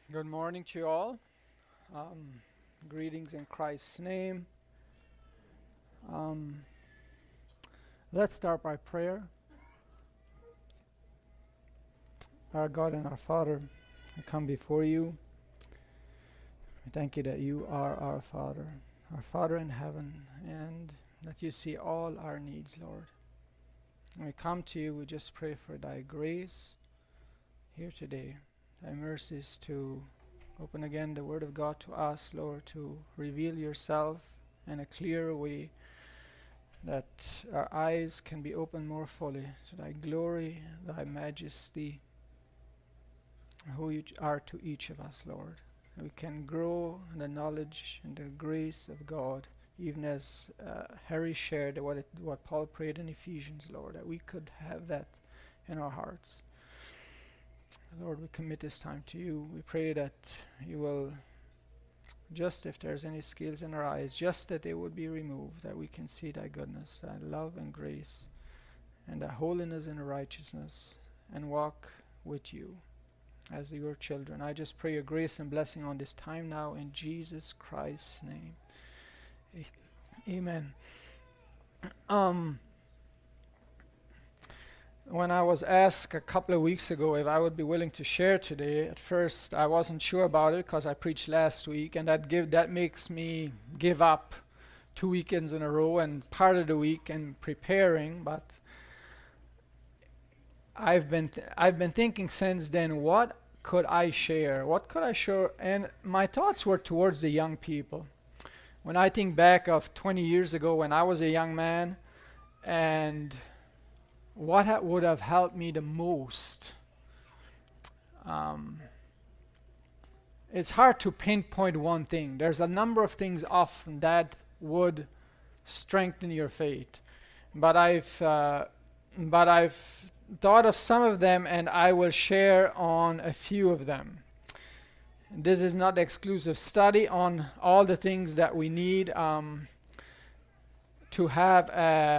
Good morning to you all. Um, Greetings in Christ's name. Um, let's start by prayer. Our God and our Father, I come before you. I thank you that you are our Father in heaven, and that you see all our needs, Lord. When we come to you, we just pray for thy grace here today, thy mercies to open again the Word of God to us, Lord, to reveal yourself in a clear way, that our eyes can be opened more fully to thy glory, thy majesty, who you are to each of us, Lord. We can grow in the knowledge and the grace of God, even as Harry shared what Paul prayed in Ephesians, Lord, that we could have that in our hearts. Lord, we commit this time to you. We pray that you will, just if there's any scales in our eyes, just that they would be removed, that we can see thy goodness, thy love and grace, and thy holiness and righteousness, and walk with you as your children. I just pray your grace and blessing on this time now in Jesus Christ's name. Amen. When I was asked a couple of weeks ago if I would be willing to share today, at first I wasn't sure about it because I preached last week, and that makes me give up 2 weekends in a row and part of the week and preparing. But I've been thinking since then, what could I share? What could I share? And my thoughts were towards the young people. When I think back of 20 years ago when I was a young man, and what would have helped me the most? It's hard to pinpoint one thing. There's a number of things often that would strengthen your faith, but I've thought of some of them, and I will share on a few of them. This is not exclusive study on all the things that we need to have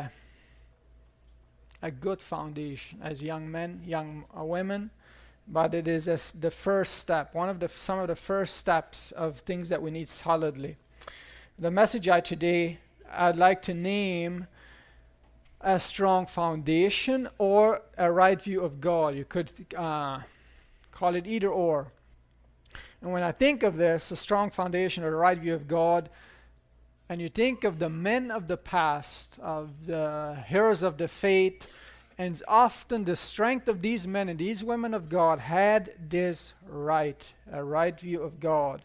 a good foundation as young men, young women, but it is the first step, some of the first steps of things that we need solidly. The message I'd like to name a strong foundation or a right view of God. You could call it either or. And when I think of this, a strong foundation or a right view of God, and you think of the men of the past, of the heroes of the faith, and often the strength of these men and these women of God had this a right view of God.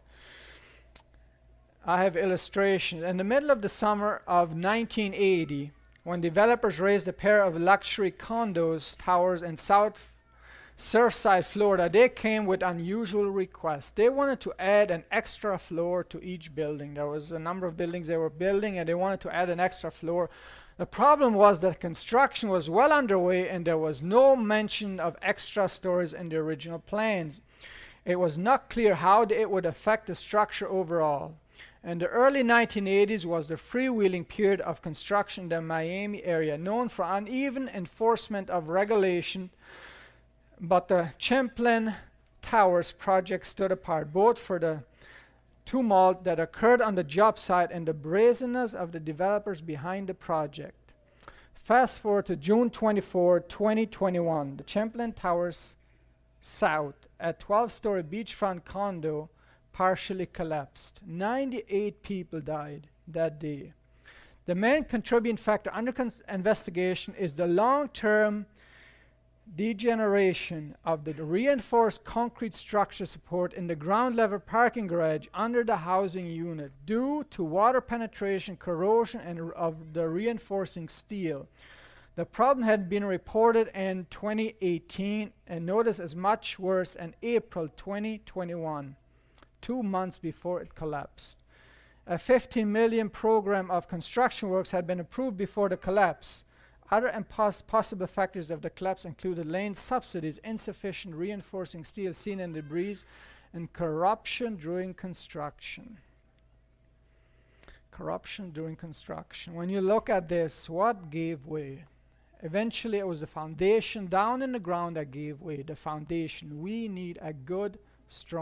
I have illustration. In the middle of the summer of 1980, when developers raised a pair of luxury towers in South Surfside, Florida, they came with unusual requests. They wanted to add an extra floor to each building. There was a number of buildings they were building, and they wanted to add an extra floor. The problem was that construction was well underway, and there was no mention of extra stories in the original plans. It was not clear how it would affect the structure overall. And the early 1980s was the freewheeling period of construction in the Miami area, known for uneven enforcement of regulation. But the Champlain Towers project stood apart, both for the tumult that occurred on the job site and the brazenness of the developers behind the project. Fast forward to June 24, 2021. The Champlain Towers South, a 12-story beachfront condo, partially collapsed. 98 people died that day. The main contributing factor under investigation is the long-term degeneration of the reinforced concrete structure support in the ground level parking garage under the housing unit due to water penetration, corrosion, and of the reinforcing steel. The problem had been reported in 2018 and noticed as much worse in April 2021, 2 months before it collapsed. A $15 million program of construction works had been approved before the collapse. Other possible factors of the collapse included lane subsidies, insufficient reinforcing steel seen in debris, and corruption during construction. Corruption during construction. When you look at this, what gave way? Eventually, it was the foundation down in the ground that gave way. The foundation. We need a good, strong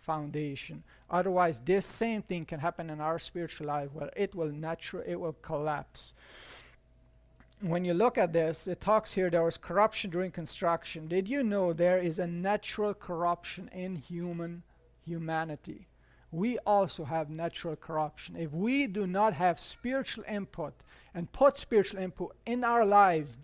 foundation. Otherwise, this same thing can happen in our spiritual life where it will collapse. When you look at this, it talks here there was corruption during construction. Did you know there is a natural corruption in humanity? We also have natural corruption. If we do not have spiritual input and put spiritual input in our lives,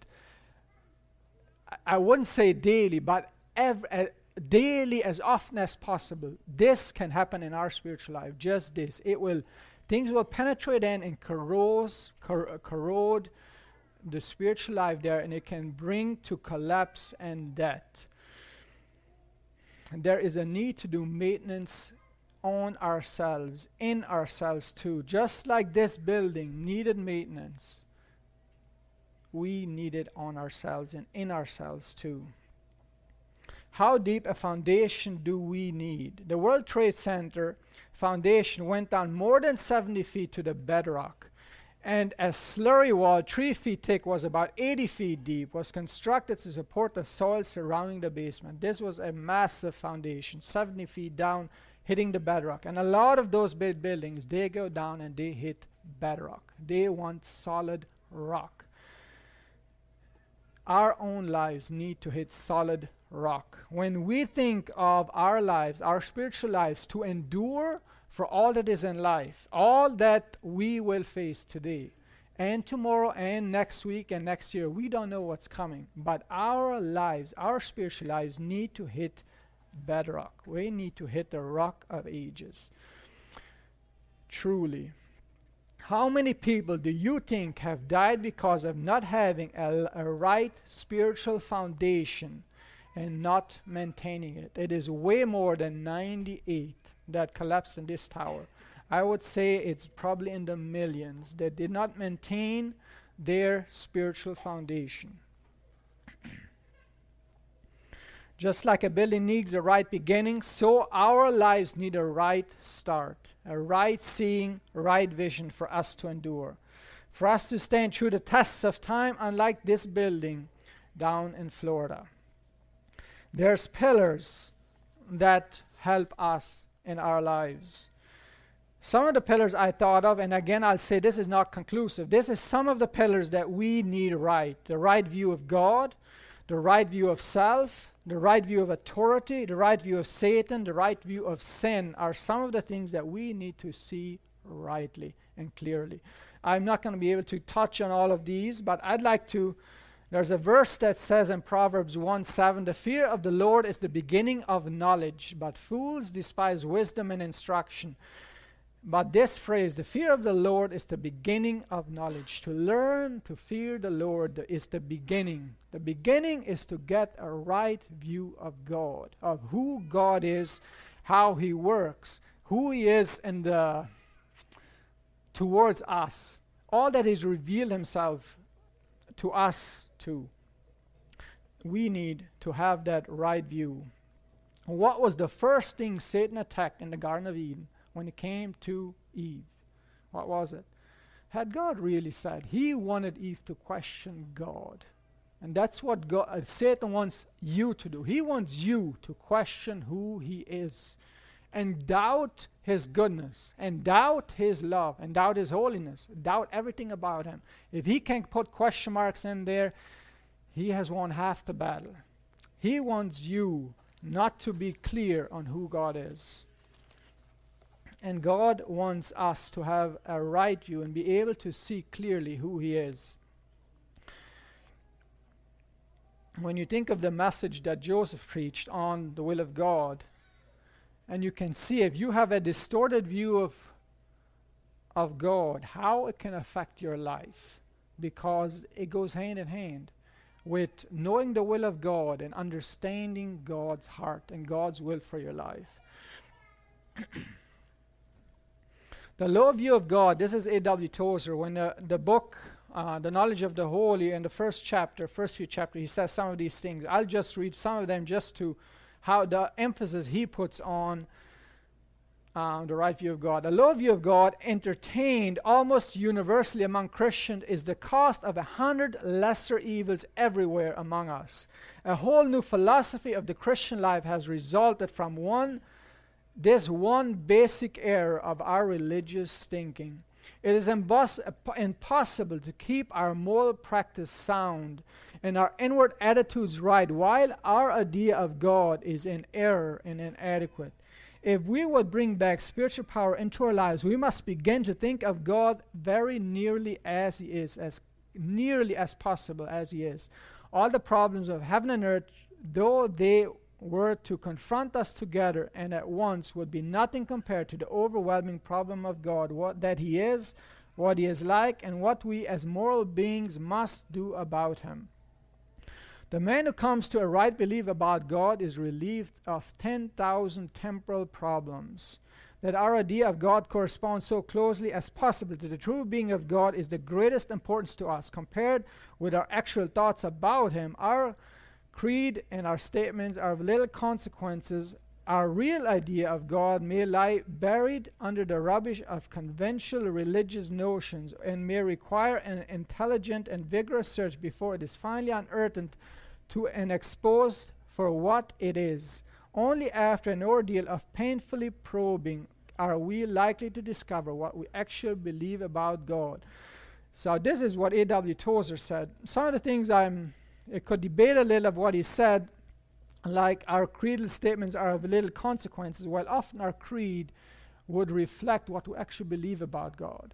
I wouldn't say daily, but daily, as often as possible, this can happen in our spiritual life. Just this. Things will penetrate in and corrode the spiritual life there, and it can bring to collapse and death. And there is a need to do maintenance on ourselves, in ourselves too. Just like this building needed maintenance, we need it on ourselves and in ourselves too. How deep a foundation do we need? The World Trade Center foundation went down more than 70 feet to the bedrock, and a slurry wall 3 feet thick was about 80 feet deep, was constructed to support the soil surrounding the basement. This was a massive foundation, 70 feet down, hitting the bedrock. And a lot of those big buildings, they go down and they hit bedrock. They want solid rock. Our own lives need to hit solid rock. When we think of our lives, our spiritual lives, to endure for all that is in life, all that we will face today and tomorrow and next week and next year, we don't know what's coming. But our lives, our spiritual lives, need to hit bedrock. We need to hit the rock of ages. Truly. How many people do you think have died because of not having a right spiritual foundation and not maintaining it? It is way more than 98 that collapsed in this tower. I would say it's probably in the millions that did not maintain their spiritual foundation. Just like a building needs a right beginning, so our lives need a right start, a right seeing, right vision for us to endure, for us to stand through the tests of time, unlike this building down in Florida. There's pillars that help us in our lives. Some of the pillars I thought of, and again I'll say this is not conclusive, this is some of the pillars that we need right. The right view of God, the right view of self, the right view of authority, the right view of Satan, the right view of sin are some of the things that we need to see rightly and clearly. I'm not going to be able to touch on all of these, but I'd like to. There's a verse that says in Proverbs 1:7, the fear of the Lord is the beginning of knowledge, but fools despise wisdom and instruction. But this phrase, the fear of the Lord is the beginning of knowledge. To learn to fear the Lord is the beginning. The beginning is to get a right view of God, of who God is, how He works, who He is towards us. All that He's revealed Himself to us too. We need to have that right view. What was the first thing Satan attacked in the Garden of Eden when it came to Eve? What was it? Had God really said? He wanted Eve to question God. And that's what Satan wants you to do. He wants you to question who He is and doubt His goodness and doubt His love and doubt His holiness, doubt everything about Him. If he can put question marks in there, he has won half the battle. He wants you not to be clear on who God is. And God wants us to have a right view and be able to see clearly who He is. When you think of the message that Joseph preached on the will of God, and you can see if you have a distorted view of God, how it can affect your life, because it goes hand in hand with knowing the will of God and understanding God's heart and God's will for your life. The low view of God, this is A.W. Tozer. When the book, The Knowledge of the Holy, in the first few chapters, he says some of these things. I'll just read some of them just to how the emphasis he puts on the right view of God. A low view of God, entertained almost universally among Christians, is the cost of 100 lesser evils everywhere among us. A whole new philosophy of the Christian life has resulted from one this one basic error of our religious thinking. It is impossible to keep our moral practice sound and our inward attitudes right while our idea of God is in error and inadequate. If we would bring back spiritual power into our lives, we must begin to think of God very nearly as He is, as nearly as possible as He is. All the problems of heaven and earth, though they were to confront us together and at once, would be nothing compared to the overwhelming problem of God, that He is, what He is like, and what we as moral beings must do about Him. The man who comes to a right belief about God is relieved of 10,000 temporal problems. That our idea of God corresponds so closely as possible to the true being of God is the greatest importance to us. Compared with our actual thoughts about Him, our creed and our statements are of little consequences. Our real idea of God may lie buried under the rubbish of conventional religious notions and may require an intelligent and vigorous search before it is finally unearthed and exposed for what it is. Only after an ordeal of painfully probing are we likely to discover what we actually believe about God. So this is what A.W. Tozer said. Some of the things I could debate a little of what he said, like our creedal statements are of little consequences, while often our creed would reflect what we actually believe about God.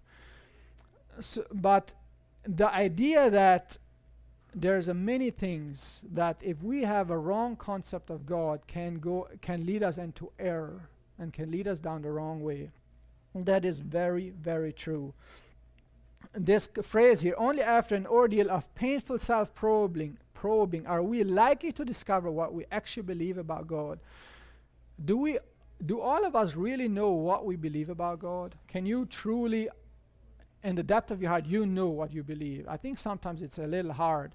But the idea that there's many things that if we have a wrong concept of God can lead us into error and can lead us down the wrong way. That is very, very true. This phrase here, only after an ordeal of painful self-probing are we likely to discover what we actually believe about God. Do all of us really know what we believe about God? Can you truly, in the depth of your heart, you know what you believe? I think sometimes it's a little hard.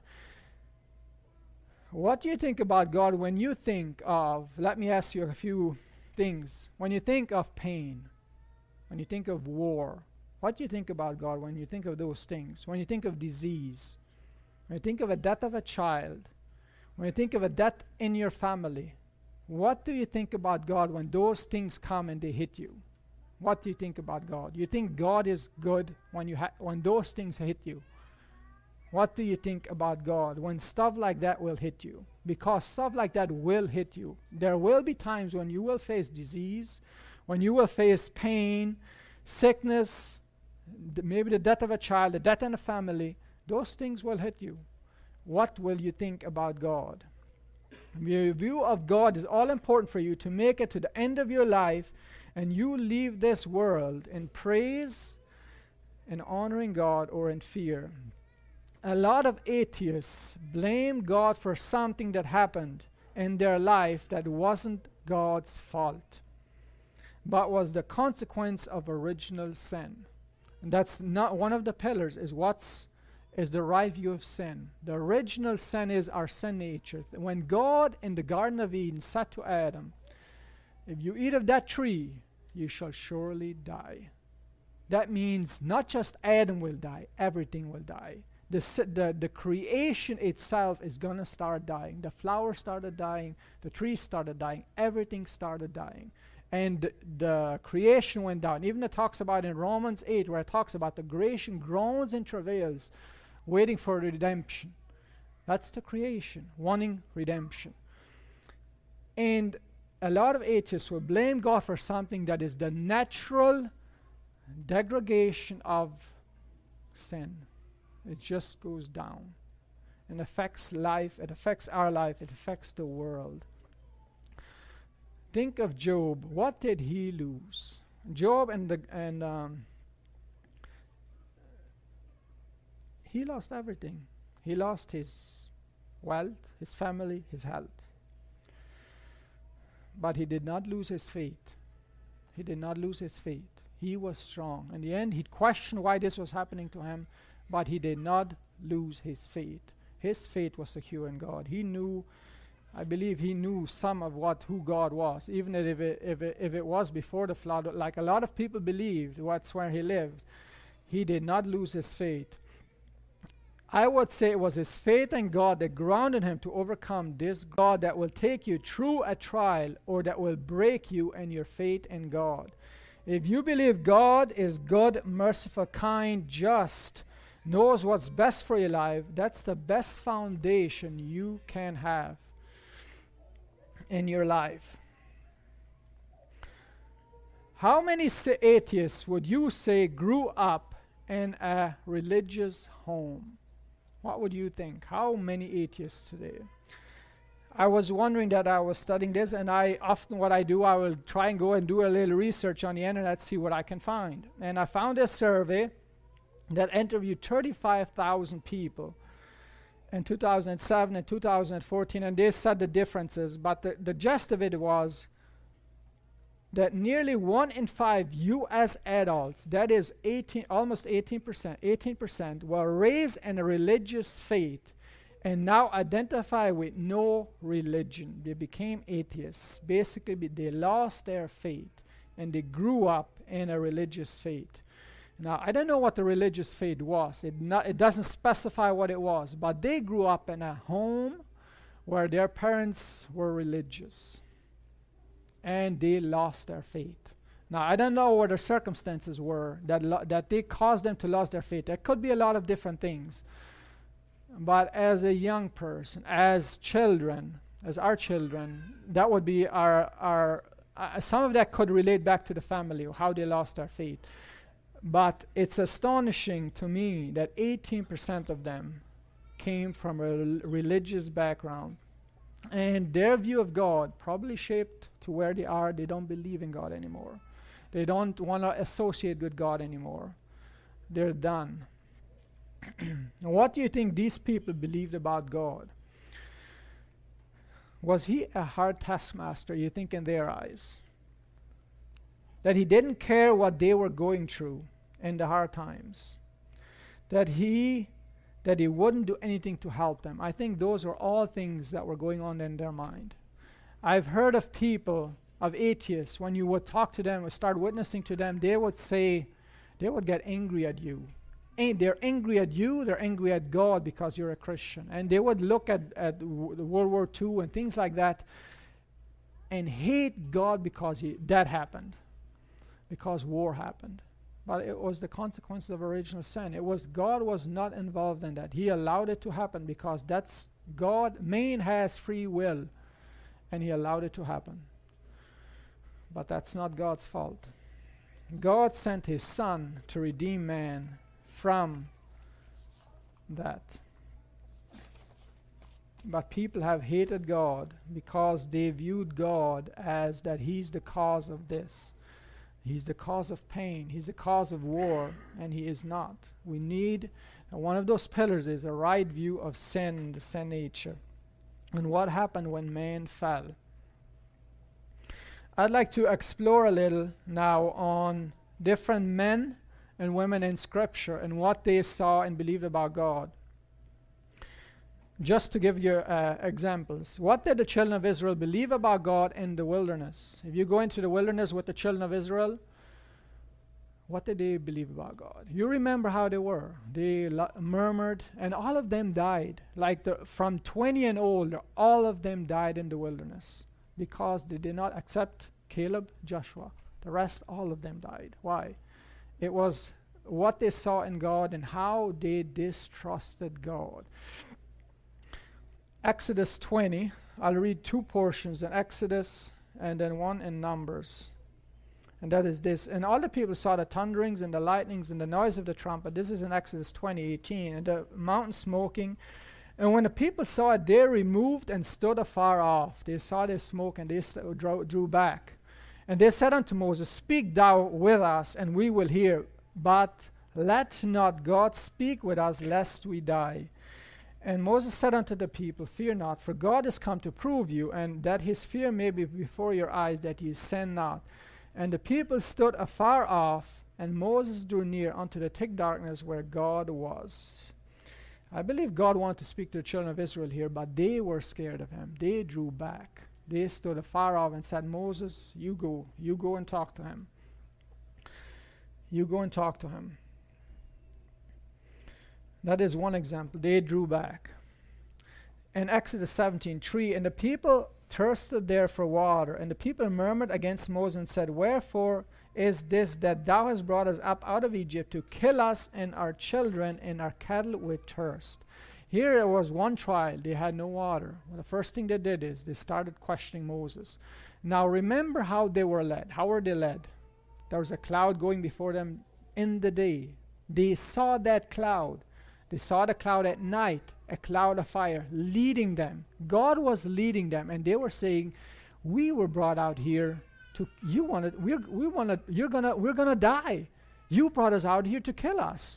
What do you think about God when you think of, let me ask you a few things. When you think of pain, when you think of war, what do you think about God when you think of those things? When you think of disease, when you think of a death of a child, when you think of a death in your family, what do you think about God when those things come and they hit you? What do you think about God? You think God is good when those things hit you? What do you think about God when stuff like that will hit you? Because stuff like that will hit you. There will be times when you will face disease, when you will face pain, sickness, maybe the death of a child, the death in a family. Those things will hit you. What will you think about God? Your view of God is all important for you to make it to the end of your life, and you leave this world in praise, in honoring God, or in fear. A lot of atheists blame God for something that happened in their life that wasn't God's fault, but was the consequence of original sin. And that's not one of the pillars, is the right view of sin. The original sin is our sin nature. When God in the Garden of Eden said to Adam, if you eat of that tree, you shall surely die. That means not just Adam will die, everything will die. The creation itself is going to start dying. The flowers started dying, the trees started dying, everything started dying. And the creation went down. Even it talks about in Romans 8, where it talks about the creation groans and travails, waiting for redemption. That's the creation, wanting redemption. And a lot of atheists will blame God for something that is the natural degradation of sin. It just goes down and affects life, it affects our life, it affects the world. Think of Job. What did he lose? Job he lost everything. He lost his wealth, his family, his health. But he did not lose his faith. He did not lose his faith. He was strong. In the end, he questioned why this was happening to him, but he did not lose his faith. His faith was secure in God. He knew, I believe he knew some of who God was, even if it was before the flood, like a lot of people believed, that's where he lived. He did not lose his faith. I would say it was his faith in God that grounded him to overcome this God that will take you through a trial or that will break you in your faith in God. If you believe God is good, merciful, kind, just, knows what's best for your life, that's the best foundation you can have in your life. How many atheists would you say grew up in a religious home? What would you think? How many atheists today? I was wondering that. I was studying this, and I often what I do, I will try and go and do a little research on the internet, see what I can find. And I found a survey that interviewed 35,000 people in 2007 and 2014, and they said the differences, but the gist of it was that nearly 1 in 5 U.S. adults, that is almost 18%, were raised in a religious faith and now identify with no religion. They became atheists. Basically, they lost their faith and they grew up in a religious faith. Now, I don't know what the religious faith was. It doesn't specify what it was, but they grew up in a home where their parents were religious and they lost their faith. Now, I don't know what the circumstances were that they caused them to lose their faith. There could be a lot of different things. But as a young person, as children, as our children, that would be our some of that could relate back to the family, or how they lost their faith. But it's astonishing to me that 18% of them came from a religious background. And their view of God probably shaped to where they are. They don't believe in God anymore. They don't want to associate with God anymore. They're done. What do you think these people believed about God? Was he a hard taskmaster, you think, in their eyes? That he didn't care what they were going through in the hard times? That he wouldn't do anything to help them? I think those were all things that were going on in their mind. I've heard of people, of atheists, when you would talk to them or start witnessing to them, they would get angry at you. They're angry at you, they're angry at God because you're a Christian. And they would look at World War II and things like that and hate God because that happened, because war happened. But it was the consequences of original sin. God was not involved in that. He allowed it to happen because that's God. Man has free will, and he allowed it to happen. But that's not God's fault. God sent his Son to redeem man from that. But people have hated God because they viewed God as that he's the cause of this. He's the cause of pain. He's the cause of war, and he is not. We need, one of those pillars is a right view of sin, the sin nature, and what happened when man fell. I'd like to explore a little now on different men and women in Scripture and what they saw and believed about God. Just to give you examples. What did the children of Israel believe about God in the wilderness? If you go into the wilderness with the children of Israel, what did they believe about God? You remember how they were. They murmured, and all of them died. From 20 and older, all of them died in the wilderness because they did not accept Caleb, Joshua. The rest, all of them died. Why? It was what they saw in God and how they distrusted God. Exodus 20, I'll read two portions in Exodus and then one in Numbers. And that is this. And all the people saw the thunderings and the lightnings and the noise of the trumpet. This is in Exodus 20:18. And the mountain smoking. And when the people saw it, they removed and stood afar off. They saw the smoke and they drew back. And they said unto Moses, Speak thou with us, and we will hear. But let not God speak with us, lest we die. And Moses said unto the people, Fear not, for God is come to prove you, and that his fear may be before your eyes, that ye sin not. And the people stood afar off, and Moses drew near unto the thick darkness where God was. I believe God wanted to speak to the children of Israel here, but they were scared of him. They drew back. They stood afar off and said, Moses, you go and talk to him. You go and talk to him. That is one example. They drew back. In Exodus 17:3, and the people thirsted there for water, and the people murmured against Moses and said, Wherefore is this that thou hast brought us up out of Egypt to kill us and our children and our cattle with thirst? Here was one trial. They had no water. Well, the first thing they did is they started questioning Moses. Now remember how they were led. How were they led? There was a cloud going before them in the day. They saw that cloud. They saw the cloud at night, a cloud of fire leading them. God was leading them, and they were saying, "We were brought out here to we're gonna die. You brought us out here to kill us."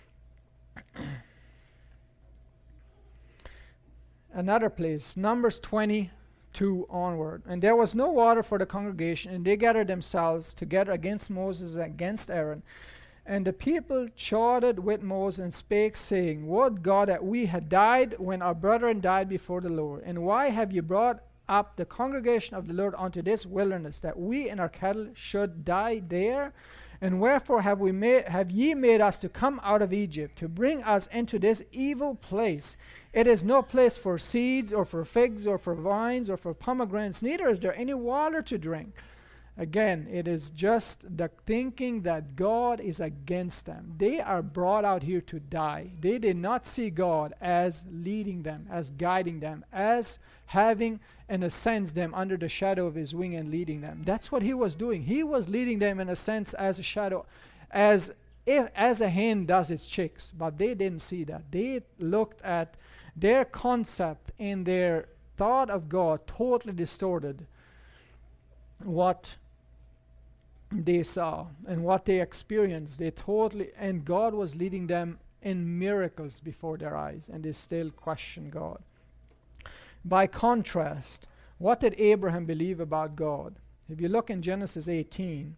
Another place, Numbers 22 onward. And there was no water for the congregation, and they gathered themselves together against Moses and against Aaron. And the people chided with Moses and spake, saying, Would God that we had died when our brethren died before the Lord. And why have ye brought up the congregation of the Lord unto this wilderness, that we and our cattle should die there? And wherefore have ye made us to come out of Egypt, to bring us into this evil place? It is no place for seeds, or for figs, or for vines, or for pomegranates, neither is there any water to drink. Again, it is just the thinking that God is against them. They are brought out here to die. They did not see God as leading them, as guiding them, as having, in a sense, them under the shadow of his wing and leading them. That's what he was doing. He was leading them, in a sense, as a shadow, as a hen does its chicks. But they didn't see that. They looked at their concept and their thought of God totally distorted what they saw and what they experienced. And God was leading them in miracles before their eyes, and they still question God. By contrast, what did Abraham believe about God? If you look in Genesis 18,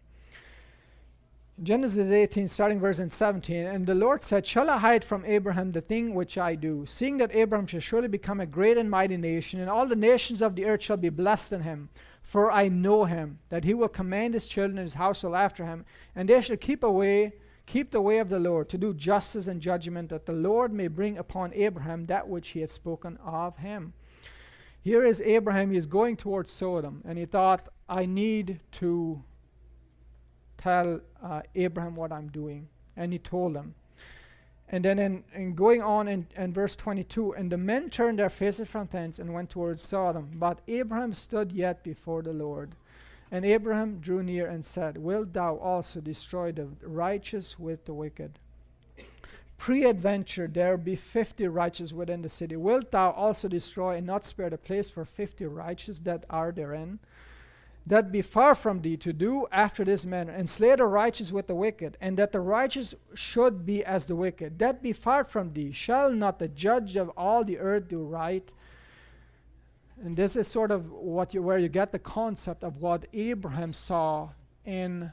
starting verse 17, and the Lord said, Shall I hide from Abraham the thing which I do, seeing that Abraham shall surely become a great and mighty nation, and all the nations of the earth shall be blessed in him? For I know him, that he will command his children and his household after him, and they shall keep the way of the Lord, to do justice and judgment, that the Lord may bring upon Abraham that which he had spoken of him. Here is Abraham. He is going towards Sodom, and he thought, I need to tell Abraham what I'm doing. And he told him. And then in going on in verse 22, and the men turned their faces from thence and went towards Sodom. But Abraham stood yet before the Lord. And Abraham drew near and said, Wilt thou also destroy the righteous with the wicked? Peradventure there be 50 righteous within the city. Wilt thou also destroy and not spare the place for 50 righteous that are therein? That be far from thee to do after this manner, and slay the righteous with the wicked, and that the righteous should be as the wicked. That be far from thee. Shall not the judge of all the earth do right? And this is sort of where you get the concept of what Abraham saw in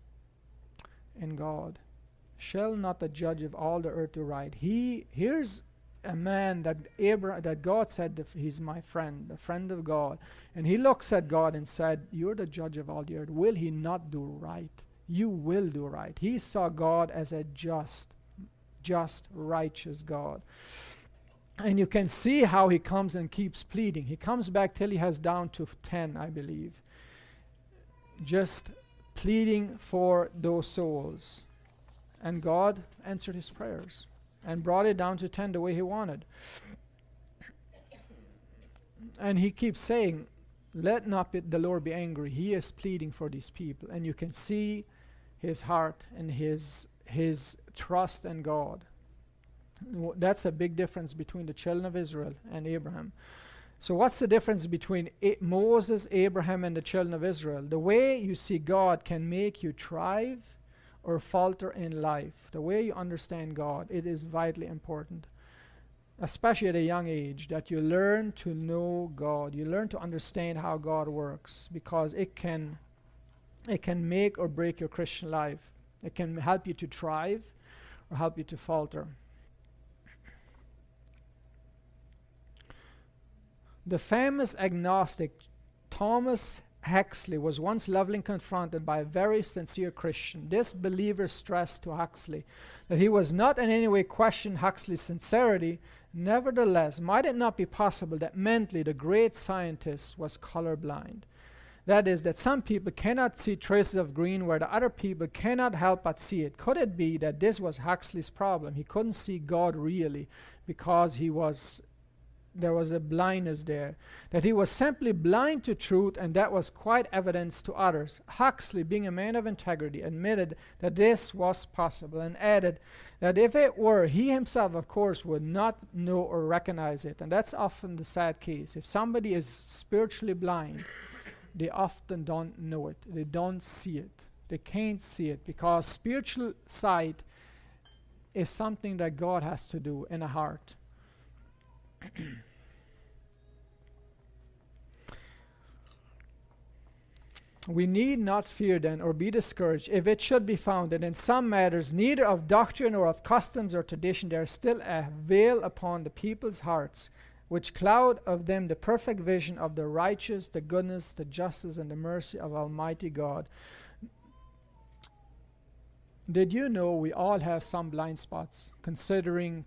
God. Shall not the judge of all the earth do right? Here's a man that God said he's my friend, the friend of God. And he looks at God and said, You're the judge of all the earth. Will he not do right? You will do right. He saw God as a just, righteous God. And you can see how he comes and keeps pleading. He comes back till he has down to 10, I believe. Just pleading for those souls. And God answered his prayers and brought it down to 10 the way he wanted. And he keeps saying, Let not the Lord be angry. He is pleading for these people. And you can see his heart and his trust in God. That's a big difference between the children of Israel and Abraham. So what's the difference between Moses, Abraham, and the children of Israel? The way you see God can make you thrive or falter in life. The way you understand God, it is vitally important, especially at a young age, that you learn to know God. You learn to understand how God works, because it can make or break your Christian life. It can help you to thrive or help you to falter. The famous agnostic Thomas Huxley was once lovingly confronted by a very sincere Christian. This believer stressed to Huxley that he was not in any way questioning Huxley's sincerity. Nevertheless, might it not be possible that mentally the great scientist was colorblind? That is, that some people cannot see traces of green where the other people cannot help but see it. Could it be that this was Huxley's problem? He couldn't see God really because there was a blindness there, that he was simply blind to truth, and that was quite evidence to others. Huxley, being a man of integrity, admitted that this was possible and added that if it were, he himself, of course, would not know or recognize it. And that's often the sad case. If somebody is spiritually blind, they often don't know it. They don't see it. They can't see it because spiritual sight is something that God has to do in a heart. We need not fear then or be discouraged if it should be found that in some matters neither of doctrine or of customs or tradition there is still a veil upon the people's hearts which cloud of them the perfect vision of the righteous, the goodness, the justice, and the mercy of Almighty God. Did you know we all have some blind spots concerning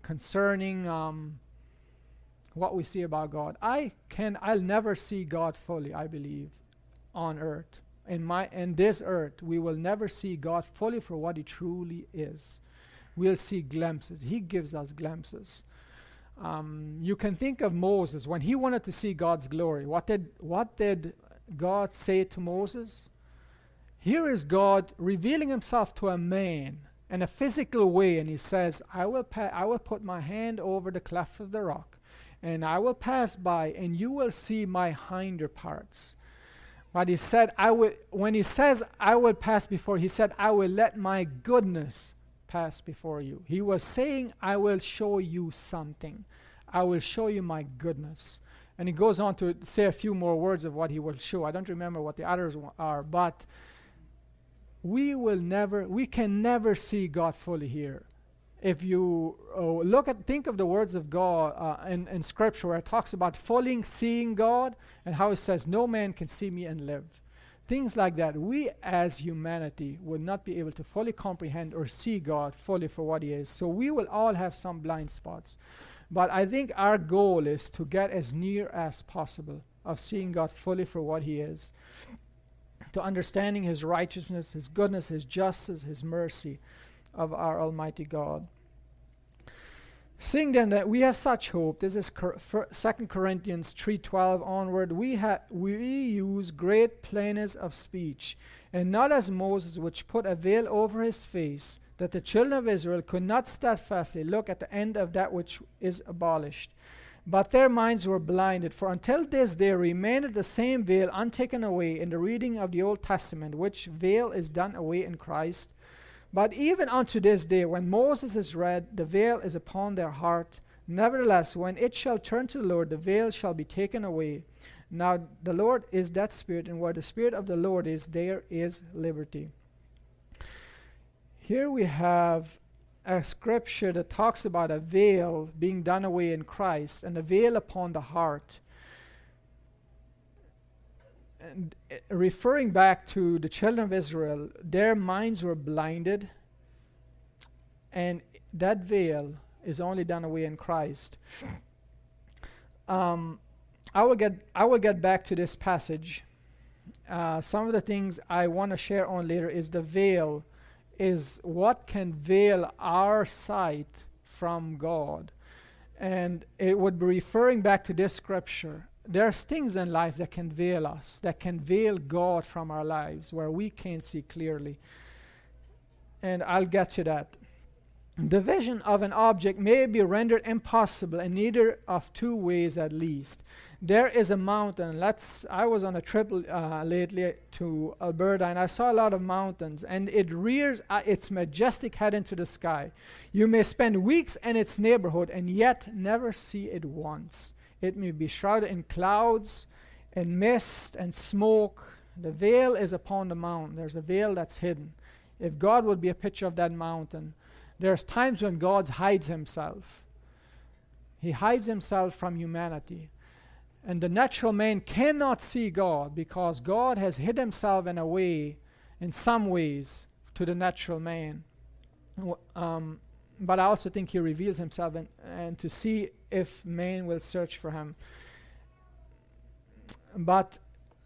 what we see about God? I'll never see God fully, I believe, on earth. In this earth, we will never see God fully for what he truly is. We'll see glimpses. He gives us glimpses. You can think of Moses when he wanted to see God's glory. What did God say to Moses? Here is God revealing himself to a man in a physical way, and he says, I will put my hand over the cleft of the rock, and I will pass by, and you will see my hinder parts. But he said, when he says, I will pass before, he said, I will let my goodness pass before you. He was saying, I will show you something. I will show you my goodness. And he goes on to say a few more words of what he will show. I don't remember what the others are, but we can never see God fully here. If you think of the words of God in Scripture where it talks about fully seeing God and how it says, no man can see me and live. Things like that. We as humanity would not be able to fully comprehend or see God fully for what he is. So we will all have some blind spots. But I think our goal is to get as near as possible of seeing God fully for what he is, to understanding his righteousness, his goodness, his justice, his mercy of our Almighty God. Seeing then that we have such hope, this is 2 Corinthians 3:12 onward, we use great plainness of speech, and not as Moses, which put a veil over his face, that the children of Israel could not steadfastly look at the end of that which is abolished. But their minds were blinded, for until this day remained the same veil untaken away in the reading of the Old Testament, which veil is done away in Christ. But even unto this day, when Moses is read, the veil is upon their heart. Nevertheless, when it shall turn to the Lord, the veil shall be taken away. Now the Lord is that Spirit, and where the Spirit of the Lord is, there is liberty. Here we have a scripture that talks about a veil being done away in Christ, and a veil upon the heart. And referring back to the children of Israel, their minds were blinded, and that veil is only done away in Christ. I will get back to this passage. Some of the things I want to share on later is the veil, is what can veil our sight from God. And it would be referring back to this scripture. There's things in life that can veil us, that can veil God from our lives, where we can't see clearly. And I'll get to that. The vision of an object may be rendered impossible in neither of two ways at least. There is a mountain. I was on a trip lately to Alberta, and I saw a lot of mountains, and it rears its majestic head into the sky. You may spend weeks in its neighborhood and yet never see it once. It may be shrouded in clouds and mist and smoke. The veil is upon the mountain. There's a veil that's hidden. If God would be a picture of that mountain, there's times when God hides himself. He hides himself from humanity. And the natural man cannot see God because God has hid himself in a way, in some ways, to the natural man. But I also think he reveals himself and to see if man will search for him. But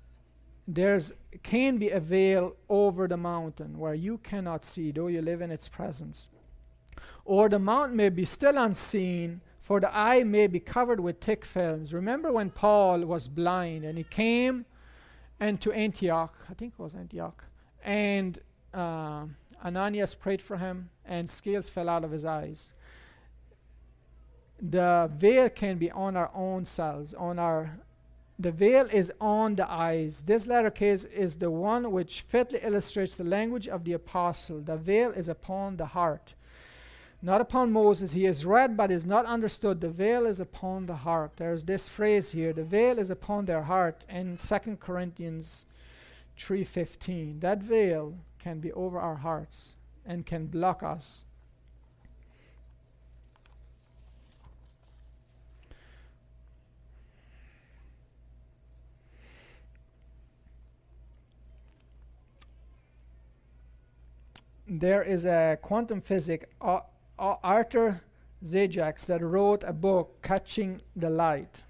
can be a veil over the mountain where you cannot see, though you live in its presence. Or the mountain may be still unseen, for the eye may be covered with thick films. Remember when Paul was blind and he came into Antioch, I think it was Antioch, and Ananias prayed for him and scales fell out of his eyes. The veil can be on our own selves, the veil is on the eyes. This latter case is the one which fitly illustrates the language of the apostle. The veil is upon the heart. Not upon Moses. He is read but is not understood. The veil is upon the heart. There's this phrase here. The veil is upon their heart in 2 Corinthians 3:15. That veil can be over our hearts and can block us. There is a quantum physic, Arthur Zajac, that wrote a book, Catching the Light.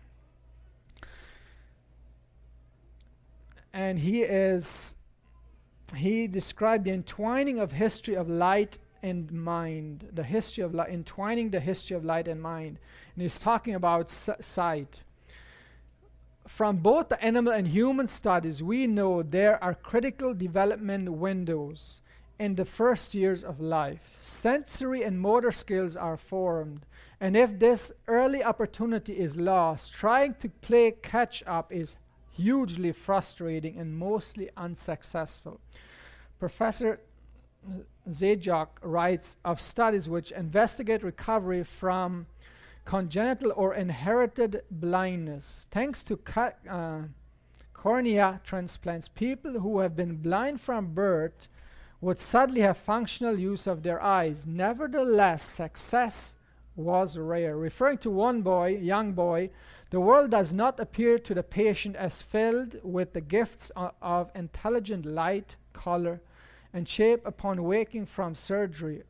And he described the entwining of history of light and mind, the history of entwining the history of light and mind. And he's talking about sight. From both the animal and human studies, we know there are critical development windows in the first years of life. Sensory and motor skills are formed, and if this early opportunity is lost, trying to play catch up is hugely frustrating and mostly unsuccessful. Professor Zajac writes of studies which investigate recovery from congenital or inherited blindness. Thanks to cornea transplants, people who have been blind from birth would suddenly have functional use of their eyes. Nevertheless, success was rare. Referring to one young boy, the world does not appear to the patient as filled with the gifts of intelligent light, color, and shape upon waking from surgery.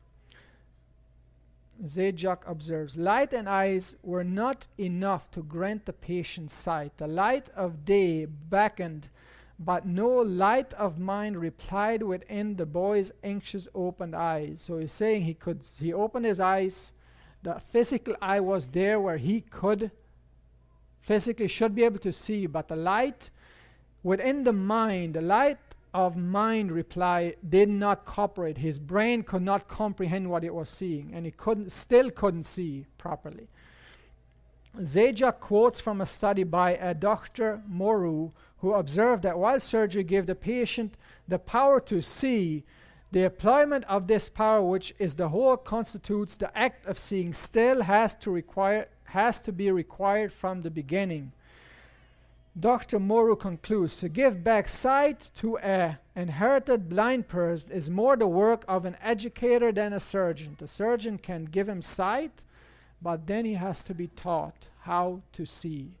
Zajac observes, light and eyes were not enough to grant the patient sight. The light of day beckoned, but no light of mind replied within the boy's anxious opened eyes. So he's saying he opened his eyes, the physical eye was there where he could physically should be able to see, but the light within the mind, the light of mind reply did not cooperate. His brain could not comprehend what it was seeing, and he still couldn't see properly. Zajac quotes from a study by a Dr. Moreau, who observed that while surgery gave the patient the power to see, the employment of this power, which is the whole constitutes the act of seeing, still has to be required from the beginning. Dr. Moreau concludes, to give back sight to an inherited blind person is more the work of an educator than a surgeon. The surgeon can give him sight, but then he has to be taught how to see.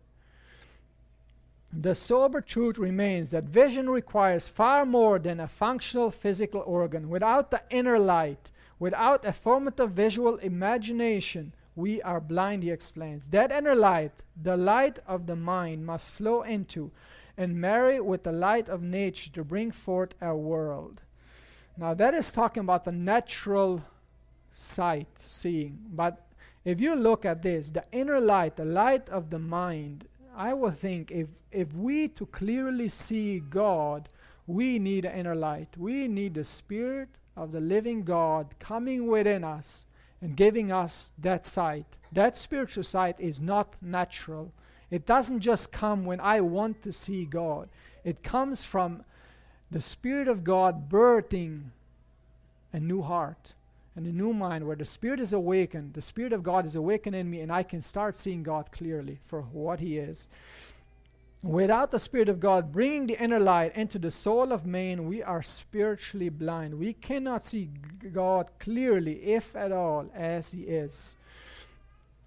The sober truth remains that vision requires far more than a functional physical organ. Without the inner light, without a formative visual imagination, we are blind, he explains. That inner light, the light of the mind, must flow into and marry with the light of nature to bring forth a world. Now that is talking about the natural sight, seeing. But if you look at this, the inner light, the light of the mind, I would think if we to clearly see God, we need an inner light. We need the Spirit of the living God coming within us and giving us that sight. That spiritual sight is not natural. It doesn't just come when I want to see God. It comes from the Spirit of God birthing a new heart and a new mind where the Spirit is awakened. The Spirit of God is awakened in me, and I can start seeing God clearly for what He is. Without the Spirit of God bringing the inner light into the soul of man, we are spiritually blind. We cannot see God clearly, if at all, as He is.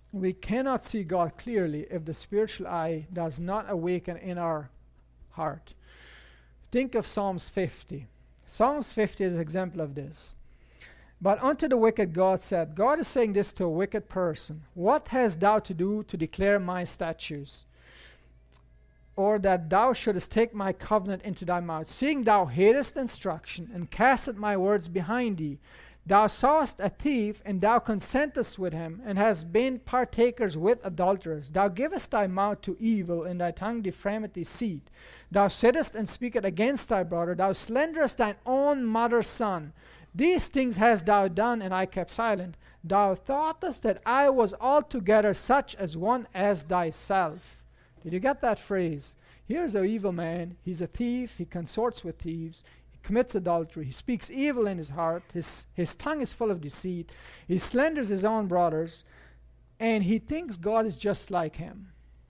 We cannot see God clearly if the spiritual eye does not awaken in our heart. Think of Psalms 50. Psalms 50 is an example of this. But unto the wicked God said, God is saying this to a wicked person, what hast thou to do to declare my statutes? Or that thou shouldest take my covenant into thy mouth, seeing thou hatest instruction, and castest my words behind thee. Thou sawest a thief, and thou consentest with him, and hast been partakers with adulterers. Thou givest thy mouth to evil, and thy tongue deframeth deceit. Thou sittest and speakest against thy brother. Thou slanderest thine own mother's son. These things hast thou done, and I kept silent. Thou thoughtest that I was altogether such as one as thyself. Did you get that phrase? Here's an evil man. He's a thief. He consorts with thieves. Commits adultery. He speaks evil in his heart. His tongue is full of deceit. He slanders his own brothers, and he thinks God is just like him.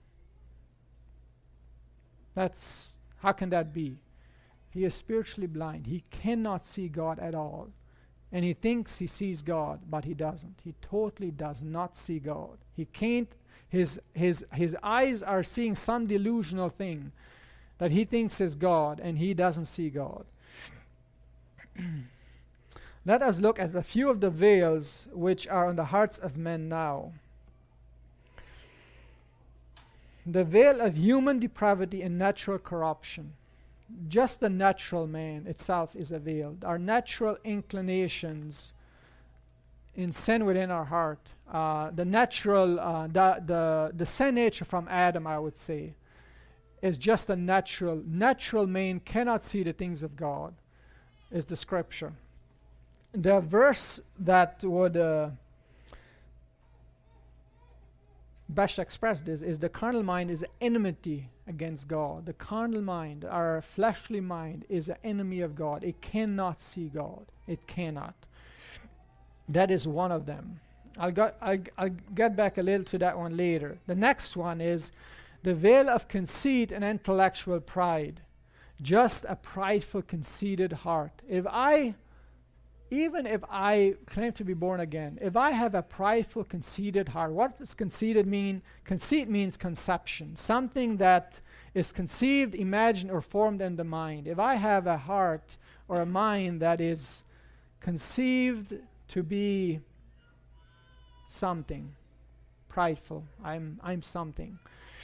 How can that be? He is spiritually blind. He cannot see God at all. And he thinks he sees God, but he doesn't. He totally does not see God. He can't. His eyes are seeing some delusional thing that he thinks is God, and he doesn't see God. Let us look at a few of the veils which are on the hearts of men now. The veil of human depravity and natural corruption. Just the natural man itself is a veil. Our natural inclinations in sin within our heart, the sin nature from Adam, I would say, is just a natural man cannot see the things of God. Is the scripture. The verse that would best express this is the carnal mind is enmity against God. The carnal mind, our fleshly mind, is an enemy of God. It cannot see God. It cannot. That is one of them. I'll get back a little to that one later. The next one is the veil of conceit and intellectual pride. Just a prideful, conceited heart. Even if I claim to be born again, if I have a prideful, conceited heart, what does conceited mean? Conceit means conception, something that is conceived, imagined, or formed in the mind. If I have a heart or a mind that is conceived to be something, prideful, I'm something.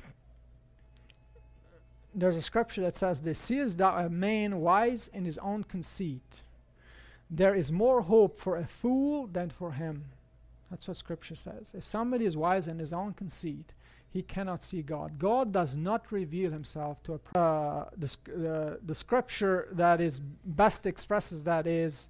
There's a scripture that says, "This seest thou a man wise in his own conceit. There is more hope for a fool than for him." That's what scripture says. If somebody is wise in his own conceit, he cannot see God. God does not reveal himself to the scripture that is best expresses that is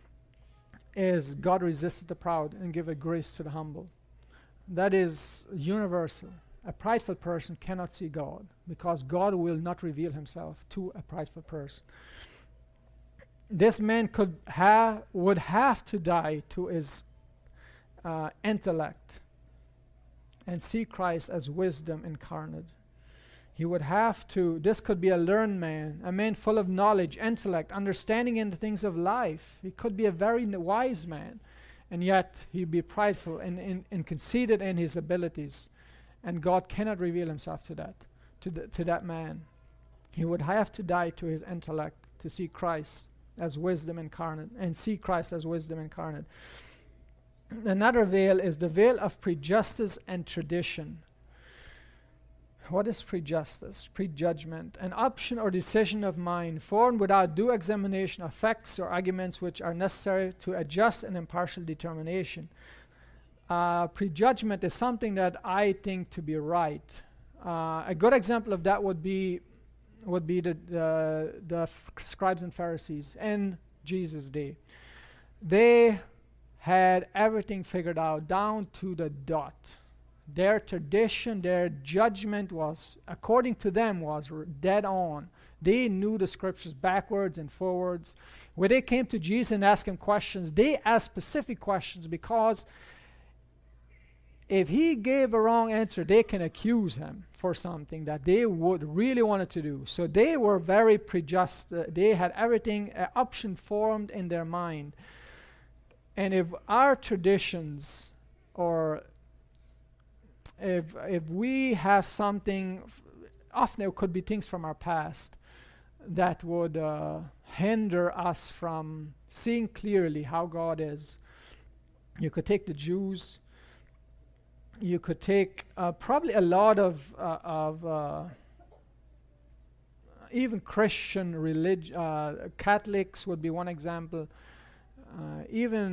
God resisteth the proud and giveth grace to the humble. That is universal. A prideful person cannot see God because God will not reveal himself to a prideful person. This man would have to die to his intellect and see Christ as wisdom incarnate. He would have to, this could be a learned man, a man full of knowledge, intellect, understanding in the things of life. He could be a very wise man, and yet he'd be prideful and conceited in his abilities. And God cannot reveal himself to that man. He would have to die to his intellect to see Christ as wisdom incarnate and see Christ as wisdom incarnate. Another veil is the veil of prejudice and tradition. What is prejudice? Prejudgment, an option or decision of mind formed without due examination of facts or arguments which are necessary to a just and impartial determination. Prejudgment is something that I think to be right. A good example of that would be the scribes and Pharisees in Jesus' day. They had everything figured out down to the dot. Their tradition, their judgment was, according to them, was dead on. They knew the scriptures backwards and forwards. When they came to Jesus and asked him questions, they asked specific questions because if he gave a wrong answer, they can accuse him for something that they would really wanted to do. So they were very prejudiced. They had everything, option formed in their mind. And if our traditions or if we have something, often it could be things from our past that would hinder us from seeing clearly how God is. You could take the Jews. You could take probably a lot of even Christian religion. Catholics would be one example. Even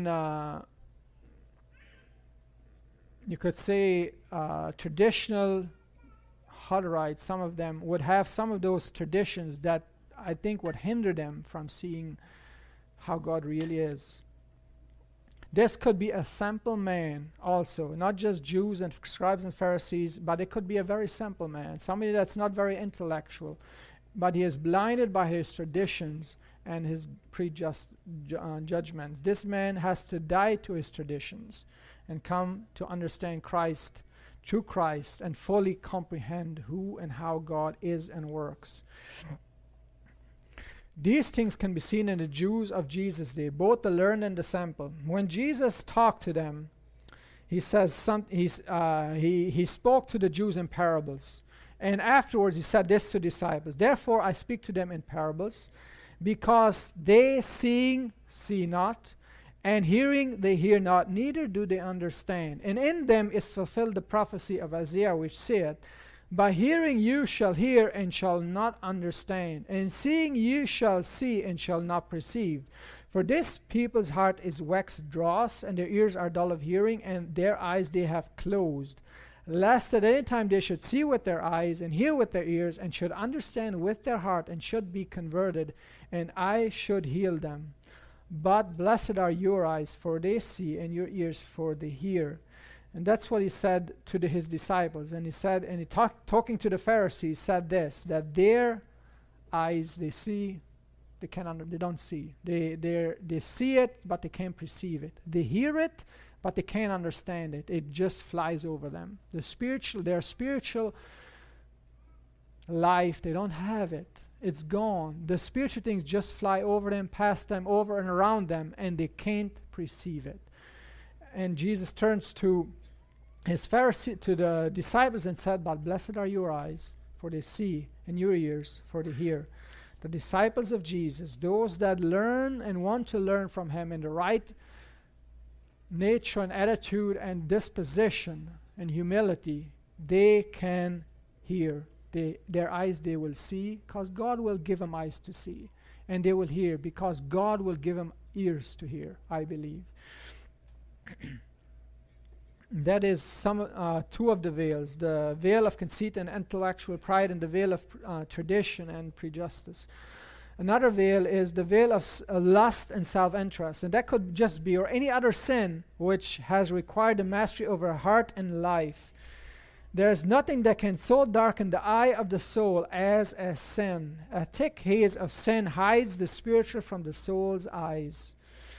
you could say traditional Hutterites, some of them would have some of those traditions that I think would hinder them from seeing how God really is. This could be a simple man also, not just Jews and scribes and Pharisees, but it could be a very simple man, somebody that's not very intellectual, but he is blinded by his traditions and his prejudged judgments. This man has to die to his traditions and come to understand Christ through Christ and fully comprehend who and how God is and works. These things can be seen in the Jews of Jesus' day, both the learned and the simple. When Jesus talked to them, he says he spoke to the Jews in parables. And afterwards he said this to disciples, "Therefore I speak to them in parables, because they seeing see not, and hearing they hear not, neither do they understand. And in them is fulfilled the prophecy of Isaiah, which saith, By hearing you shall hear and shall not understand, and seeing you shall see and shall not perceive. For this people's heart is waxed dross, and their ears are dull of hearing, and their eyes they have closed, lest at any time they should see with their eyes, and hear with their ears, and should understand with their heart, and should be converted, and I should heal them. But blessed are your eyes, for they see, and your ears, for they hear." And that's what he said to his disciples. And he said, and he talking to the Pharisees, said this, that their eyes, they see, they don't see. They see it, but they can't perceive it. They hear it, but they can't understand it. It just flies over them. Their spiritual life, they don't have it. It's gone. The spiritual things just fly over them, past them, over and around them, and they can't perceive it. And Jesus turns to the disciples and said, "But blessed are your eyes, for they see, and your ears, for they hear." The disciples of Jesus, those that learn and want to learn from him in the right nature and attitude and disposition and humility, they can hear. Their eyes they will see, because God will give them eyes to see. And they will hear, because God will give them ears to hear, I believe. That is two of the veils, the veil of conceit and intellectual pride, and the veil of tradition and prejudice. Another veil is the veil of lust and self-interest, and that could just be, or any other sin which has required the mastery over heart and life. There is nothing that can so darken the eye of the soul as a sin. A thick haze of sin hides the spiritual from the soul's eyes.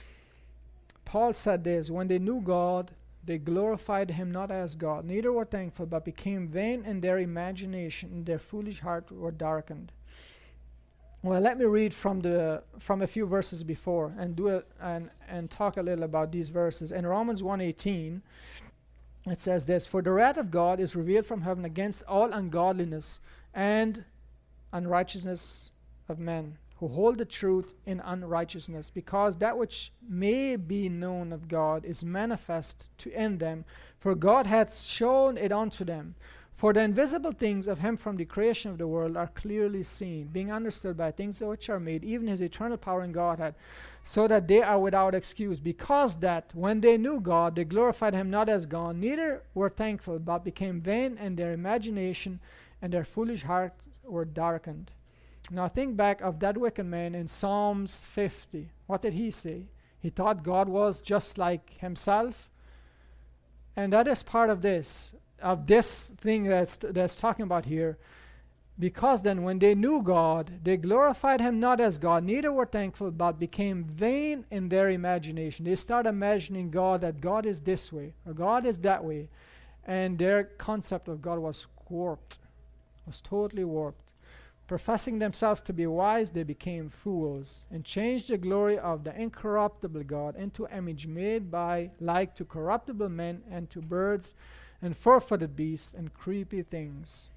Paul said this, "When they knew God, they glorified him not as God, neither were thankful, but became vain in their imagination, and their foolish heart were darkened." Well, let me read from a few verses before and talk a little about these verses. In Romans 1:18, it says this, "For the wrath of God is revealed from heaven against all ungodliness and unrighteousness of men, who hold the truth in unrighteousness, because that which may be known of God is manifest in them, for God hath shown it unto them. For the invisible things of him from the creation of the world are clearly seen, being understood by things which are made, even his eternal power in Godhead, so that they are without excuse. Because that, when they knew God, they glorified him not as God, neither were thankful, but became vain in their imagination, and their foolish hearts were darkened." Now think back of that wicked man in Psalms 50. What did he say? He thought God was just like himself. And that is part of this thing that's talking about here. Because then when they knew God, they glorified him not as God, neither were thankful, but became vain in their imagination. They started imagining God, that God is this way, or God is that way. And their concept of God was warped, was totally warped. Professing themselves to be wise, they became fools, and changed the glory of the incorruptible God into image made by like to corruptible men, and to birds, and four-footed beasts, and creepy things.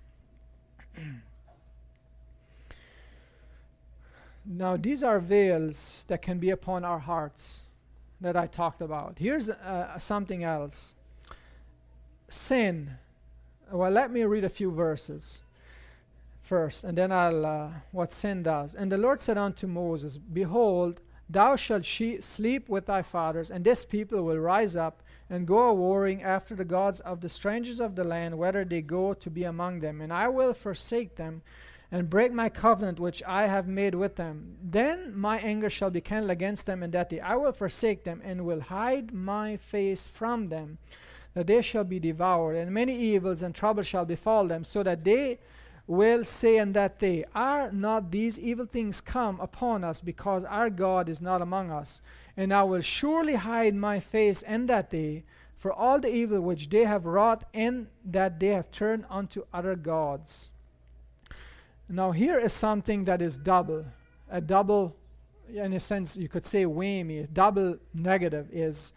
Now, these are veils that can be upon our hearts that I talked about. Here's something else. Sin. Well, let me read a few verses first, and then I'll what sin does. And the Lord said unto Moses, Behold, thou shalt sleep with thy fathers, and this people will rise up and go a-warring after the gods of the strangers of the land, whether they go to be among them. And I will forsake them, and break my covenant which I have made with them. Then my anger shall be kindled against them in that day. I will forsake them, and will hide my face from them, that they shall be devoured, and many evils and troubles shall befall them, so that they will say in that day, Are not these evil things come upon us, because our God is not among us? And I will surely hide my face in that day for all the evil which they have wrought, in that they have turned unto other gods. Now here is something that is double. A double, in a sense you could say whammy, a double negative is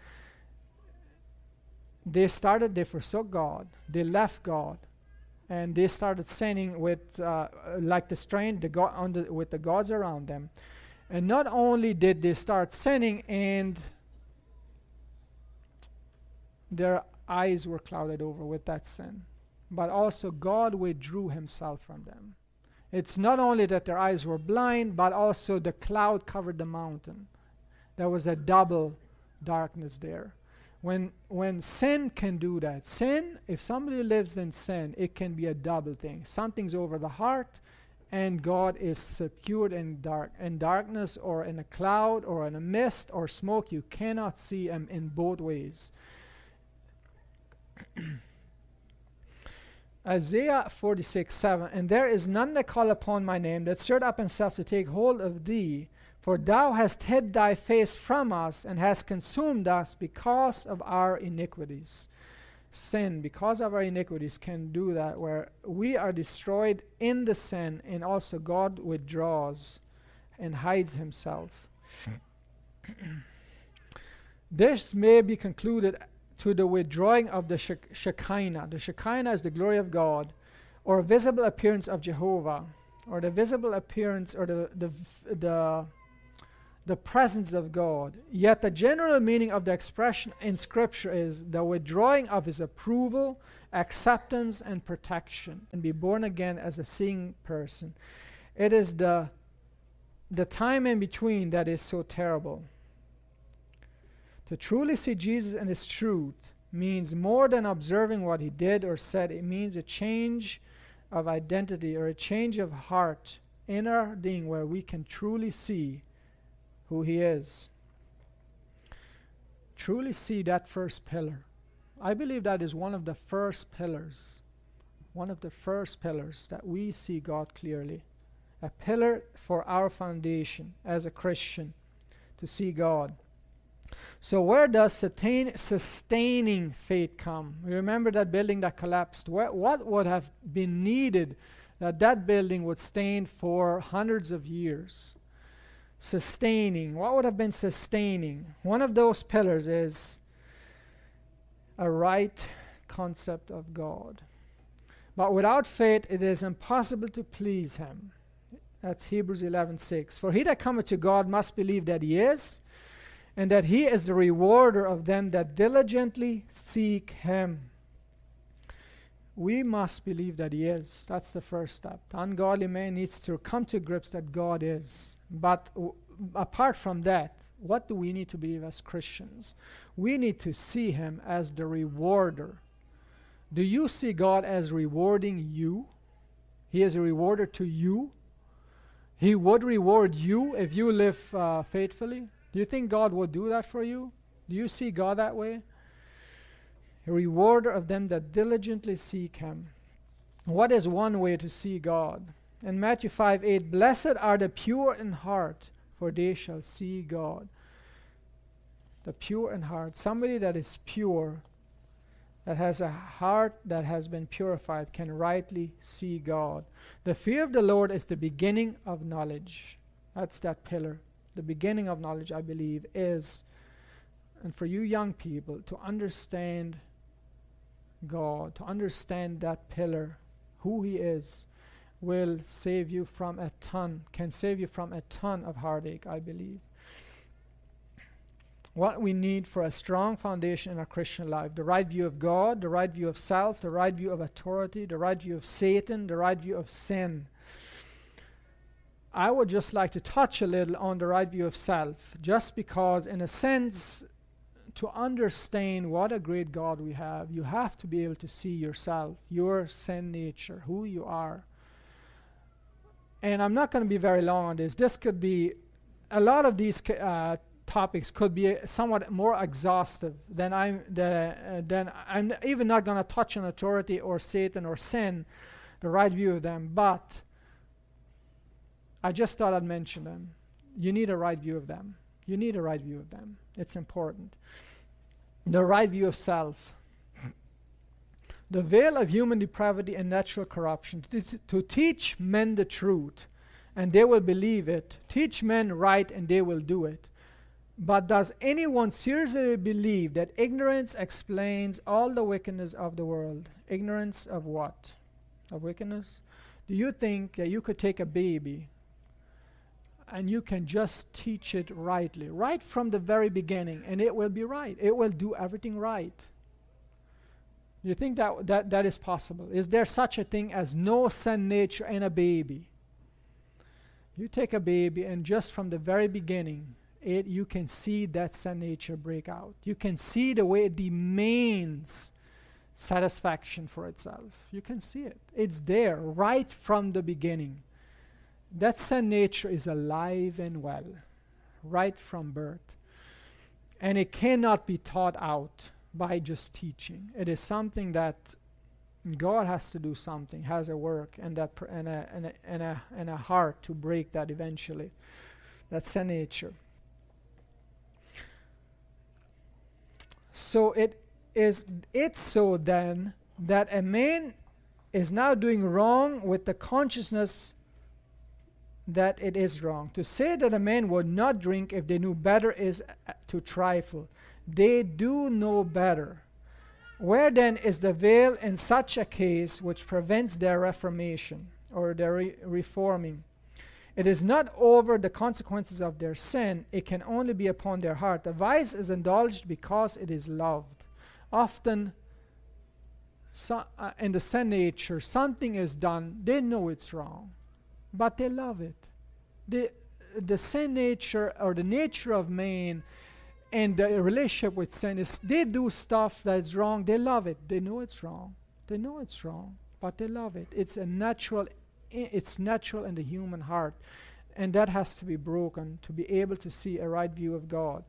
they forsook God, they left God, and they started sinning with like the strain with the gods around them. And not only did they start sinning and their eyes were clouded over with that sin, but also God withdrew himself from them. It's not only that their eyes were blind, but also the cloud covered the mountain. There was a double darkness there. When sin can do that, sin, if somebody lives in sin, it can be a double thing. Something's over the heart, and God is secured in darkness, or in a cloud, or in a mist, or smoke. You cannot see him in both ways. Isaiah 46:7, And there is none that call upon my name, that stirred up himself to take hold of thee. For thou hast hid thy face from us, and hast consumed us because of our iniquities. Sin, because of our iniquities, can do that, where we are destroyed in the sin, and also God withdraws and hides himself. This may be concluded to the withdrawing of the Shekinah. The Shekinah is the glory of God, or visible appearance of Jehovah, or the visible appearance, or the presence of God. Yet the general meaning of the expression in Scripture is the withdrawing of his approval, acceptance, and protection, and be born again as a seeing person. It is the time in between that is so terrible. To truly see Jesus and his truth means more than observing what he did or said. It means a change of identity, or a change of heart in our being, where we can truly see who he is. Truly see that first pillar. I believe that is one of the first pillars. One of the first pillars that we see God clearly. A pillar for our foundation as a Christian, to see God. So where does sustaining faith come? We remember that building that collapsed. What would have been needed that building would stand for hundreds of years? Sustaining. What would have been sustaining? One of those pillars is a right concept of God. But without faith it is impossible to please him. That's Hebrews 11:6. For he that cometh to God must believe that he is, and that he is the rewarder of them that diligently seek him. We must believe that he is. That's the first step. The ungodly man needs to come to grips that God is. But apart from that, what do we need to believe as Christians? We need to see him as the rewarder. Do you see God as rewarding you? He is a rewarder to you. He would reward you if you live faithfully. Do you think God would do that for you? Do you see God that way? A rewarder of them that diligently seek him. What is one way to see God? In Matthew 5:8, Blessed are the pure in heart, for they shall see God. The pure in heart. Somebody that is pure, that has a heart that has been purified, can rightly see God. The fear of the Lord is the beginning of knowledge. That's that pillar. The beginning of knowledge, I believe, is, and for you young people, to understand God, to understand that pillar, who He is, will save you from a ton, can save you from a ton of heartache, I believe. What we need for a strong foundation in our Christian life: the right view of God, the right view of self, the right view of authority, the right view of Satan, the right view of sin. I would just like to touch a little on the right view of self, just because, in a sense, to understand what a great God we have, you have to be able to see yourself, your sin nature, who you are. And I'm not going to be very long on this. This could be, a lot of these topics could be somewhat more exhaustive than I'm even not going to touch on authority or Satan or sin, the right view of them, but I just thought I'd mention them. You need a right view of them. You need a right view of them. It's important. The right view of self. The veil of human depravity and natural corruption. To teach men the truth, and they will believe it. Teach men right, and they will do it. But does anyone seriously believe that ignorance explains all the wickedness of the world? Ignorance of what? Of wickedness? Do you think that you could take a baby and you can just teach it rightly, right from the very beginning, and it will be right? It will do everything right. You think that is possible? Is there such a thing as no sin nature in a baby? You take a baby, and just from the very beginning, you can see that sin nature break out. You can see the way it demands satisfaction for itself. You can see it. It's there right from the beginning. That sin nature is alive and well, right from birth. And it cannot be taught out by just teaching. It is something that God has to do something, has a work, and a heart to break that eventually. That's sin nature. So it's so then that a man is now doing wrong with the consciousness that it is wrong. To say that a man would not drink if they knew better is to trifle. They do know better. Where then is the veil in such a case which prevents their reformation or their reforming? It is not over the consequences of their sin. It can only be upon their heart. The vice is indulged because it is loved. Often, in the sin nature, something is done. They know it's wrong, but they love it. The sin nature, or the nature of man, and the relationship with sin is, they do stuff that's wrong. They love it. They know it's wrong. They know it's wrong, but they love it. It's natural in the human heart, and that has to be broken to be able to see a right view of God.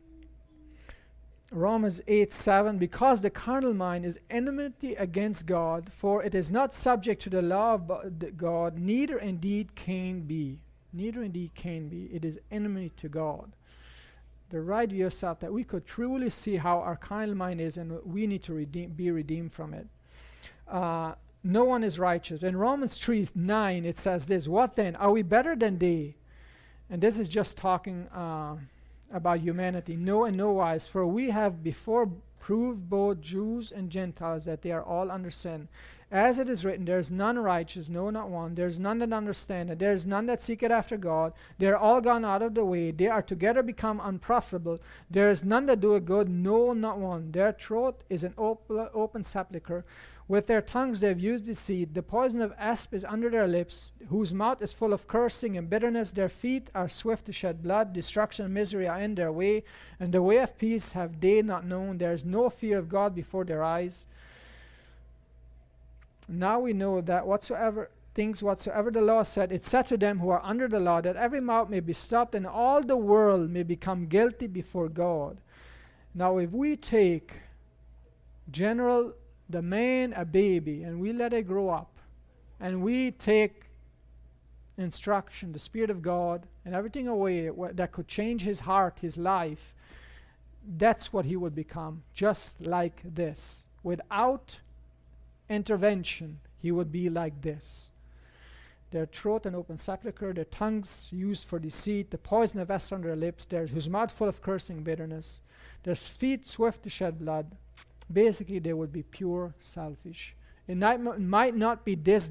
Romans 8:7, because the carnal mind is enmity against God, for it is not subject to the law of God, neither indeed can be. Neither indeed can be. It is enemy to God. The right view of self, that we could truly see how our carnal mind is, and we need to be redeemed from it. No one is righteous. In Romans 3:9, it says this: what then? Are we better than they? And this is just talking about humanity. No, in no wise. For we have before proved both Jews and Gentiles that they are all under sin. As it is written, there is none righteous, no, not one. There is none that understandeth. There is none that seeketh after God. They are all gone out of the way. They are together become unprofitable. There is none that doeth good, no, not one. Their throat is an open sepulchre. With their tongues they have used deceit. The poison of asp is under their lips, whose mouth is full of cursing and bitterness. Their feet are swift to shed blood. Destruction and misery are in their way, and the way of peace have they not known. There is no fear of God before their eyes. Now we know that whatsoever the law said, it said to them who are under the law, that every mouth may be stopped and all the world may become guilty before God. Now if we take the man, a baby, and we let it grow up, and we take instruction, the Spirit of God, and everything away that could change his heart, his life, that's what he would become, just like this. Without intervention, he would be like this. Their throat an open sepulchre, their tongues used for deceit, the poison of asp on their lips, whose mouth full of cursing and bitterness, their feet swift to shed blood, Basically, they would be pure selfish. It might not be this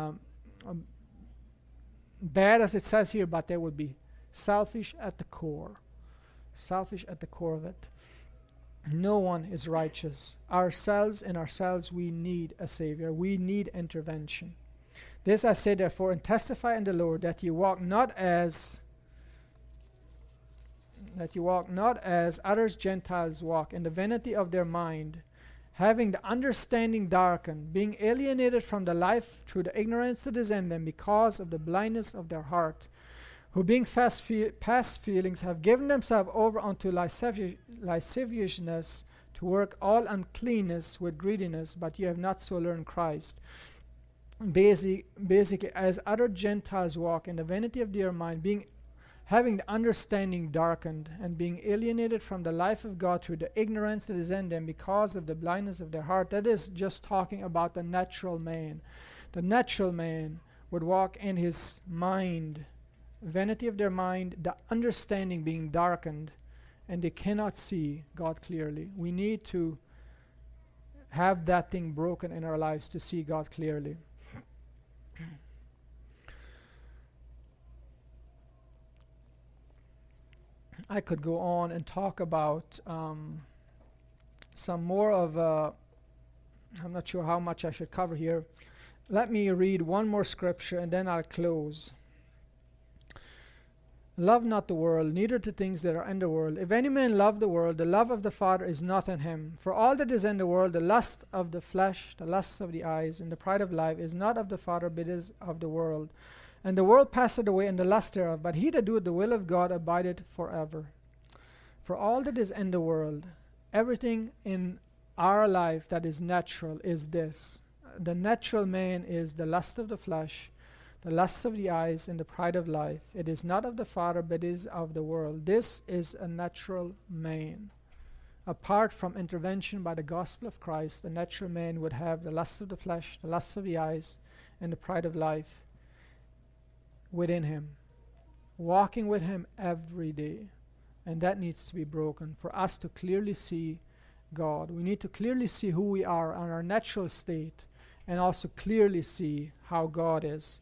bad as it says here, but they would be selfish at the core. Selfish at the core of it. No one is righteous. In ourselves, we need a Savior. We need intervention. This I say, therefore, and testify in the Lord, that you walk not as others Gentiles walk, in the vanity of their mind, having the understanding darkened, being alienated from the life through the ignorance that is in them, because of the blindness of their heart, who being past feelings have given themselves over unto lasciviousness, to work all uncleanness with greediness, but you have not so learned Christ. Basically, as other Gentiles walk in the vanity of their mind, having the understanding darkened, and being alienated from the life of God through the ignorance that is in them, because of the blindness of their heart. That is just talking about the natural man. The natural man would walk in his mind, vanity of their mind, the understanding being darkened, and they cannot see God clearly. We need to have that thing broken in our lives to see God clearly. I could go on and talk about some more of I'm not sure how much I should cover here. Let me read one more scripture and then I'll close. Love not the world, neither the things that are in the world. If any man love the world, the love of the Father is not in him. For all that is in the world, the lust of the flesh, the lusts of the eyes, and the pride of life, is not of the Father, but is of the world. And the world passeth away, and the lust thereof, but he that doeth the will of God abideth forever. For all that is in the world, everything in our life that is natural is this. The natural man is the lust of the flesh, the lust of the eyes, and the pride of life. It is not of the Father, but is of the world. This is a natural man. Apart from intervention by the gospel of Christ, the natural man would have the lust of the flesh, the lust of the eyes, and the pride of life within him, walking with him every day. And that needs to be broken for us to clearly see God. We need to clearly see who we are on our natural state, and also clearly see how God is.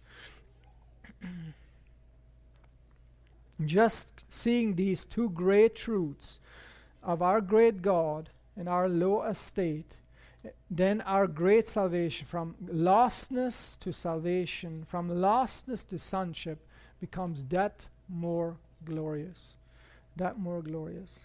Just seeing these two great truths of our great God and our low estate, then our great salvation, from lostness to salvation, from lostness to sonship, becomes that more glorious. That more glorious.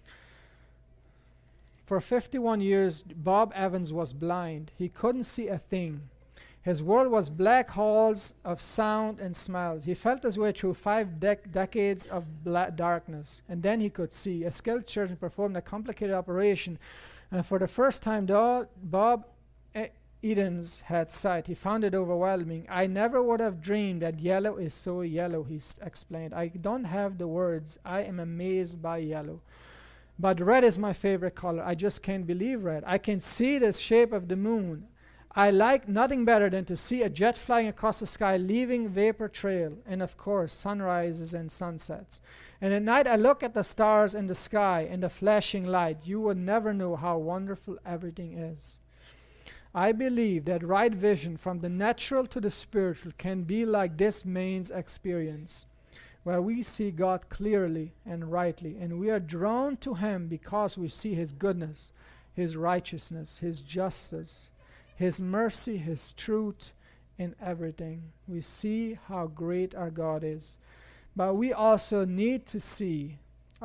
For 51 years, Bob Evans was blind. He couldn't see a thing. His world was black holes of sound and smells. He felt his way through 5 decades of darkness, and then he could see. A skilled surgeon performed a complicated operation, and for the first time, Bob Edens had sight. He found it overwhelming. I never would have dreamed that yellow is so yellow, he explained. I don't have the words. I am amazed by yellow. But red is my favorite color. I just can't believe red. I can see the shape of the moon. I like nothing better than to see a jet flying across the sky, leaving vapor trail, and of course sunrises and sunsets. And at night I look at the stars in the sky and the flashing light. You would never know how wonderful everything is. I believe that right vision from the natural to the spiritual can be like this man's experience, where we see God clearly and rightly, and we are drawn to him because we see his goodness, his righteousness, his justice, his mercy, his truth in everything. We see how great our God is. But we also need to see,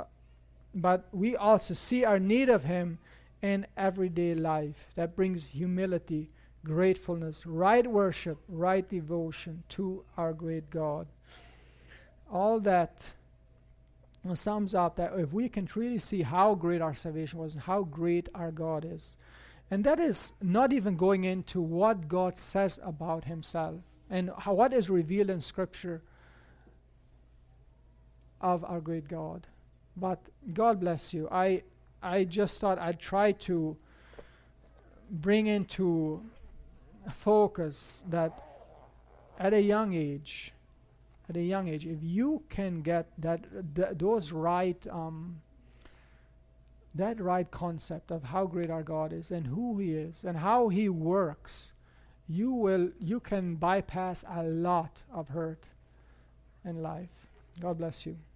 our need of him in everyday life. That brings humility, gratefulness, right worship, right devotion to our great God. All that sums up that if we can really see how great our salvation was and how great our God is. And that is not even going into what God says about himself and what is revealed in Scripture of our great God. But God bless you. I just thought I'd try to bring into focus that at a young age, if you can get those right that right concept of how great our God is and who He is and how He works, you can bypass a lot of hurt in life. God bless you.